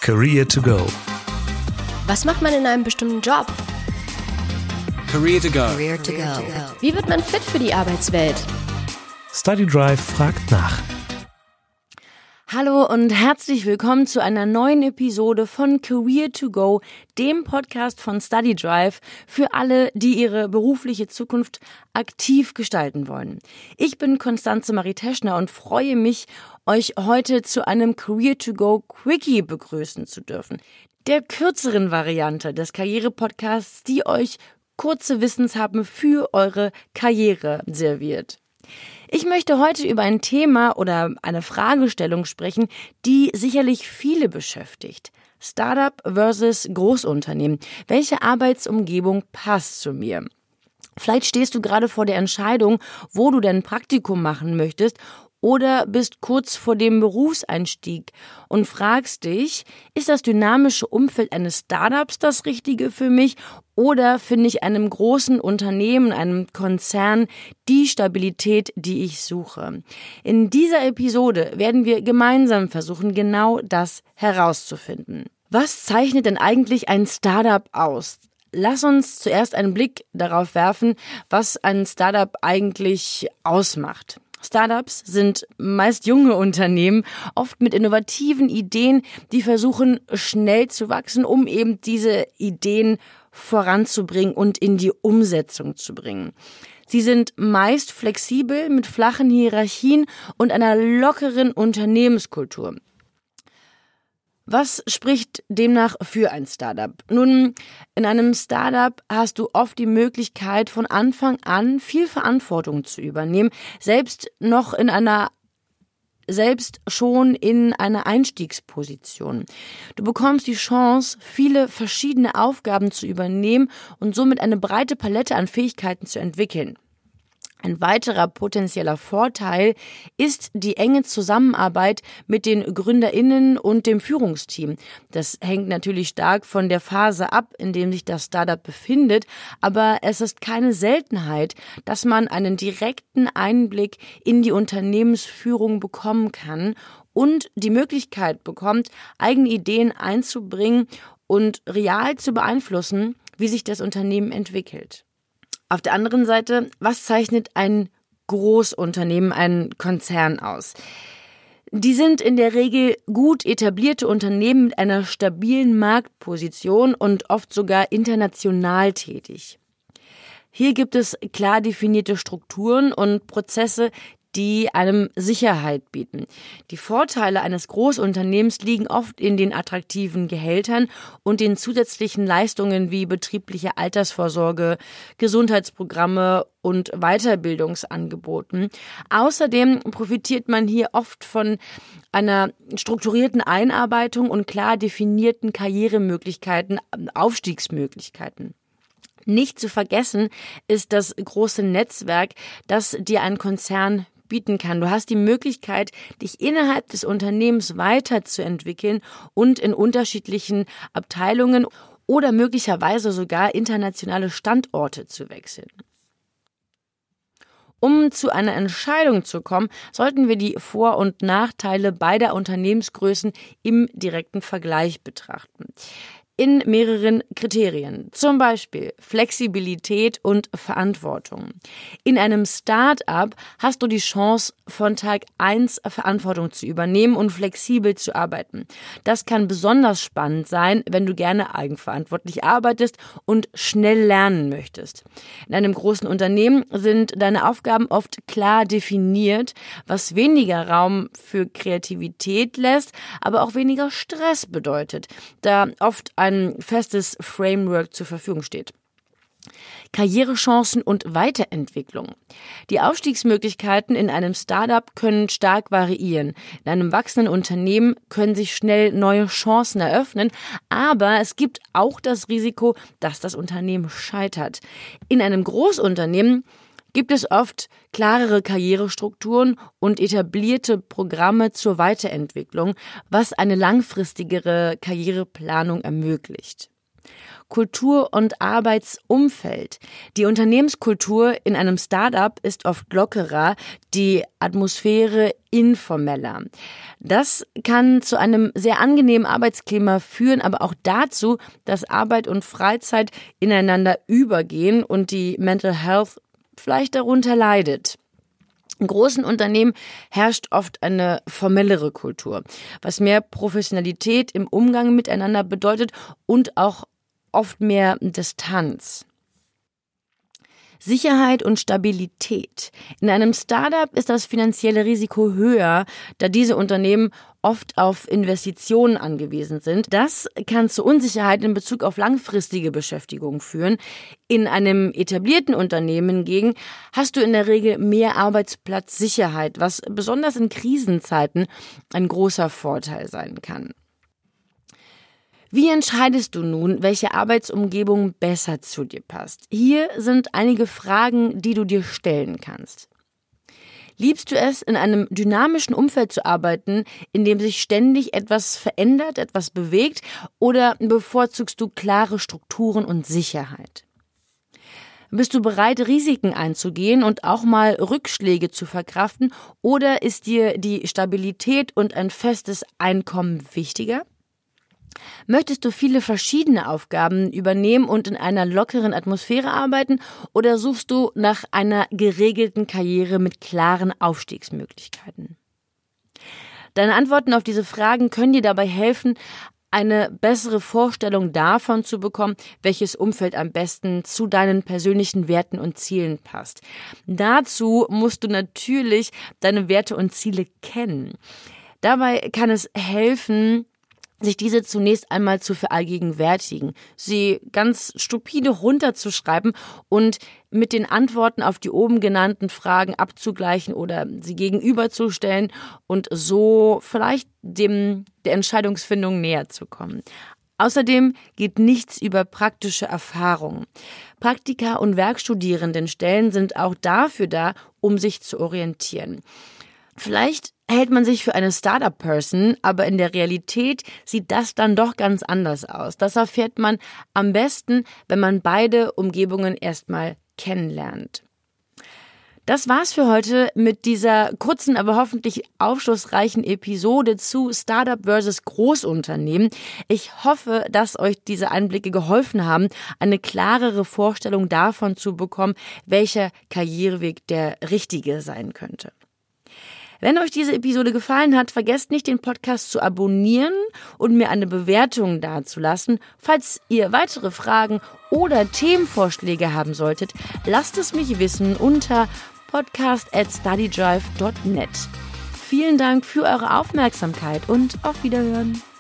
Career to go. Was macht man in einem bestimmten Job? Career to go. Career to go. Wie wird man fit für die Arbeitswelt? StudyDrive fragt nach. Hallo und herzlich willkommen zu einer neuen Episode von Career to go, dem Podcast von StudyDrive für alle, die ihre berufliche Zukunft aktiv gestalten wollen. Ich bin Constanze Marie Teschner und freue mich, euch heute zu einem Career to go Quickie begrüßen zu dürfen. Der kürzeren Variante des Karriere-Podcasts, die euch kurze Wissenshappen für eure Karriere serviert. Ich möchte heute über ein Thema oder eine Fragestellung sprechen, die sicherlich viele beschäftigt. Startup versus Großunternehmen. Welche Arbeitsumgebung passt zu mir? Vielleicht stehst du gerade vor der Entscheidung, wo du dein Praktikum machen möchtest oder bist kurz vor dem Berufseinstieg und fragst dich, ist das dynamische Umfeld eines Startups das Richtige für mich oder finde ich einem großen Unternehmen, einem Konzern die Stabilität, die ich suche? In dieser Episode werden wir gemeinsam versuchen, genau das herauszufinden. Was zeichnet denn eigentlich ein Startup aus? Lass uns zuerst einen Blick darauf werfen, was ein Startup eigentlich ausmacht. Startups sind meist junge Unternehmen, oft mit innovativen Ideen, die versuchen, schnell zu wachsen, um eben diese Ideen voranzubringen und in die Umsetzung zu bringen. Sie sind meist flexibel mit flachen Hierarchien und einer lockeren Unternehmenskultur. Was spricht demnach für ein Startup? Nun, in einem Startup hast du oft die Möglichkeit, von Anfang an viel Verantwortung zu übernehmen, selbst schon in einer Einstiegsposition. Du bekommst die Chance, viele verschiedene Aufgaben zu übernehmen und somit eine breite Palette an Fähigkeiten zu entwickeln. Ein weiterer potenzieller Vorteil ist die enge Zusammenarbeit mit den GründerInnen und dem Führungsteam. Das hängt natürlich stark von der Phase ab, in dem sich das Startup befindet, aber es ist keine Seltenheit, dass man einen direkten Einblick in die Unternehmensführung bekommen kann und die Möglichkeit bekommt, eigene Ideen einzubringen und real zu beeinflussen, wie sich das Unternehmen entwickelt. Auf der anderen Seite, was zeichnet ein Großunternehmen, ein Konzern aus? Die sind in der Regel gut etablierte Unternehmen mit einer stabilen Marktposition und oft sogar international tätig. Hier gibt es klar definierte Strukturen und Prozesse, die einem Sicherheit bieten. Die Vorteile eines Großunternehmens liegen oft in den attraktiven Gehältern und den zusätzlichen Leistungen wie betriebliche Altersvorsorge, Gesundheitsprogramme und Weiterbildungsangeboten. Außerdem profitiert man hier oft von einer strukturierten Einarbeitung und klar definierten Karrieremöglichkeiten, Aufstiegsmöglichkeiten. Nicht zu vergessen ist das große Netzwerk, das dir ein Konzern bieten kann. Du hast die Möglichkeit, dich innerhalb des Unternehmens weiterzuentwickeln und in unterschiedlichen Abteilungen oder möglicherweise sogar internationale Standorte zu wechseln. Um zu einer Entscheidung zu kommen, sollten wir die Vor- und Nachteile beider Unternehmensgrößen im direkten Vergleich betrachten. In mehreren Kriterien, zum Beispiel Flexibilität und Verantwortung. In einem Start-up hast du die Chance, von Tag 1 Verantwortung zu übernehmen und flexibel zu arbeiten. Das kann besonders spannend sein, wenn du gerne eigenverantwortlich arbeitest und schnell lernen möchtest. In einem großen Unternehmen sind deine Aufgaben oft klar definiert, was weniger Raum für Kreativität lässt, aber auch weniger Stress bedeutet, da oft ein festes Framework zur Verfügung steht. Karrierechancen und Weiterentwicklung. Die Aufstiegsmöglichkeiten in einem Startup können stark variieren. In einem wachsenden Unternehmen können sich schnell neue Chancen eröffnen, aber es gibt auch das Risiko, dass das Unternehmen scheitert. In einem Großunternehmen gibt es oft klarere Karrierestrukturen und etablierte Programme zur Weiterentwicklung, was eine langfristigere Karriereplanung ermöglicht. Kultur und Arbeitsumfeld. Die Unternehmenskultur in einem Startup ist oft lockerer, die Atmosphäre informeller. Das kann zu einem sehr angenehmen Arbeitsklima führen, aber auch dazu, dass Arbeit und Freizeit ineinander übergehen und die Mental Health vielleicht darunter leidet. In großen Unternehmen herrscht oft eine formellere Kultur, was mehr Professionalität im Umgang miteinander bedeutet und auch oft mehr Distanz. Sicherheit und Stabilität. In einem Startup ist das finanzielle Risiko höher, da diese Unternehmen oft auf Investitionen angewiesen sind. Das kann zu Unsicherheit in Bezug auf langfristige Beschäftigung führen. In einem etablierten Unternehmen hingegen hast du in der Regel mehr Arbeitsplatzsicherheit, was besonders in Krisenzeiten ein großer Vorteil sein kann. Wie entscheidest du nun, welche Arbeitsumgebung besser zu dir passt? Hier sind einige Fragen, die du dir stellen kannst. Liebst du es, in einem dynamischen Umfeld zu arbeiten, in dem sich ständig etwas verändert, etwas bewegt, oder bevorzugst du klare Strukturen und Sicherheit? Bist du bereit, Risiken einzugehen und auch mal Rückschläge zu verkraften, oder ist dir die Stabilität und ein festes Einkommen wichtiger? Möchtest du viele verschiedene Aufgaben übernehmen und in einer lockeren Atmosphäre arbeiten, oder suchst du nach einer geregelten Karriere mit klaren Aufstiegsmöglichkeiten? Deine Antworten auf diese Fragen können dir dabei helfen, eine bessere Vorstellung davon zu bekommen, welches Umfeld am besten zu deinen persönlichen Werten und Zielen passt. Dazu musst du natürlich deine Werte und Ziele kennen. Dabei kann es helfen, sich diese zunächst einmal zu verallgegenwärtigen, sie ganz stupide runterzuschreiben und mit den Antworten auf die oben genannten Fragen abzugleichen oder sie gegenüberzustellen und so vielleicht der Entscheidungsfindung näher zu kommen. Außerdem geht nichts über praktische Erfahrung. Praktika und Werkstudierendenstellen sind auch dafür da, um sich zu orientieren. Vielleicht hält man sich für eine Startup-Person, aber in der Realität sieht das dann doch ganz anders aus. Das erfährt man am besten, wenn man beide Umgebungen erstmal kennenlernt. Das war's für heute mit dieser kurzen, aber hoffentlich aufschlussreichen Episode zu Startup versus Großunternehmen. Ich hoffe, dass euch diese Einblicke geholfen haben, eine klarere Vorstellung davon zu bekommen, welcher Karriereweg der richtige sein könnte. Wenn euch diese Episode gefallen hat, vergesst nicht, den Podcast zu abonnieren und mir eine Bewertung dazulassen. Falls ihr weitere Fragen oder Themenvorschläge haben solltet, lasst es mich wissen unter podcast@studydrive.net. Vielen Dank für eure Aufmerksamkeit und auf Wiederhören.